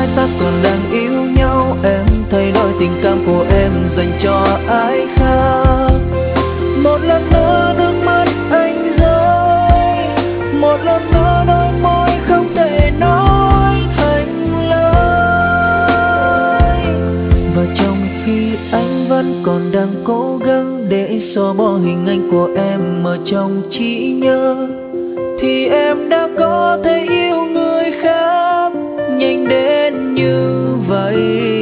ta còn đang yêu nhau, em thay đổi tình cảm của em dành cho ai khác. Một lần nữa nước mắt anh rơi, một lần nữa đôi môi không thể nói thành lời. Và trong khi anh vẫn còn đang cố gắng để xóa bỏ hình ảnh của em ở trong trí nhớ, thì em đã có thể yêu người khác nhanh đến như vậy.